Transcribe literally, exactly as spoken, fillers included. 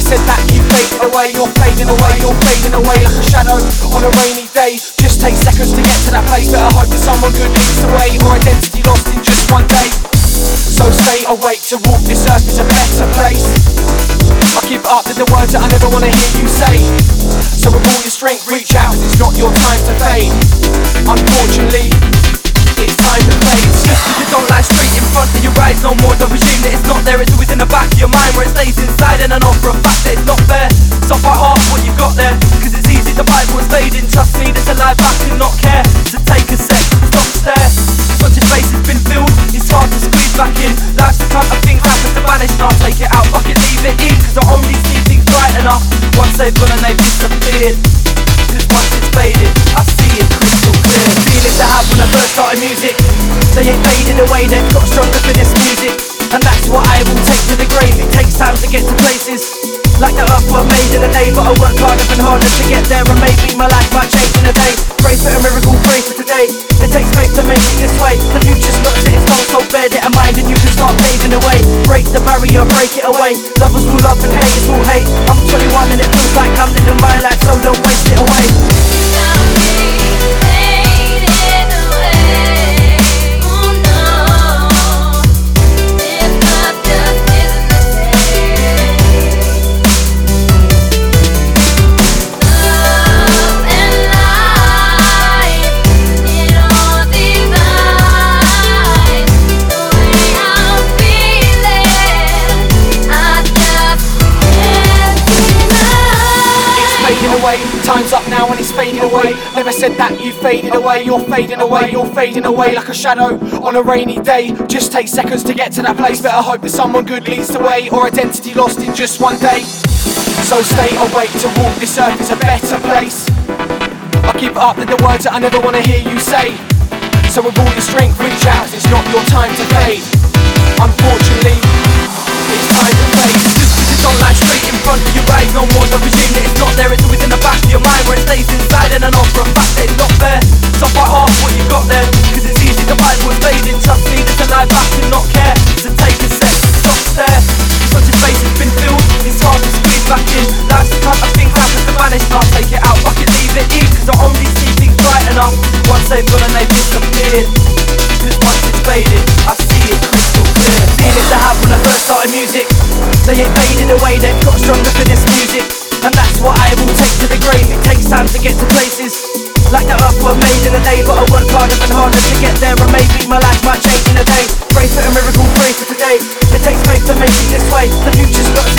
said that you faded away. You're fading away, you're fading away like a shadow on a rainy day. Just take seconds to get to that place. Better hope that someone good leads the way, or identity lost in just one day. So stay awake to walk this earth is a better place. I keep up with the words that I never want to hear you say. So with all your strength reach out, cause it's not your time to fade. Unfortunately, it's time to fade. Just cause you don't lie straight in front of your eyes no more, don't presume that it's not there. It's always in the back of your mind where it stays inside, and I know for a fact that it's not fair. So fight hard for what you got there, cause it's easy to bite what's fading. Trust me, there's a lie back and not care. So take a sec, stop stare. Once your face has been filled, it's hard to squeeze back in. Life's the type of things happen to vanish. Now take it out, fuck it, leave it in, cause I only see things bright enough once they've gone and they've disappeared. Cause once it's faded, I see it crystal clear. Feelings I had when I first started music, they ain't faded away, they've got stronger for this music. And that's what I will take to the grave. It takes time to get to places like the earth were made in a day, but I work harder and harder to get there, and maybe my life might change in a day. Pray for a miracle, pray for today. It takes faith to make it this way. The future's not set in stone, so bear it in mind and you can start paving the way. Break the barrier, break it away. Lovers will love and haters will hate. I'm twenty-one and it feels like I'm living my life, so don't waste it away. Time's up now and it's fading away. Never said that you faded away. You're fading away, you're fading away like a shadow on a rainy day. Just take seconds to get to that place. Better hope that someone good leads the way, or identity lost in just one day. So stay awake to walk this earth is a better place. I keep up with the words that I never want to hear you say. So with all your strength reach out, it's not your time to fade. Unfortunately, it's time to fade. Just cause you don't lie straight in front of your eyes no more, don't presume that it's not there. It's always in the back of your mind where it stays inside, and I know for a fact that it's not fair. So fight hard for what you got there, cause it's easy to bite what's fading. Trust me, there's a lie back and not care. So take a sec, stop stare. Once your face has been filled, it's hard to squeeze back in. Life's the type of things happen to vanish. Now take it out, fuck it, leave it in, cause I only see things bright enough once they've gone and they've disappeared. Cause once it's faded, I see it crystal clear. Feelings I had when I first started music, they ain't faded away, they've got stronger for this music. And that's what I will take to the grave. It takes time to get to places like the earth were made in a day, but I work harder and harder to get there, and maybe my life might change in a day. Pray for a miracle, pray for today. It takes faith to make it this way. The future's not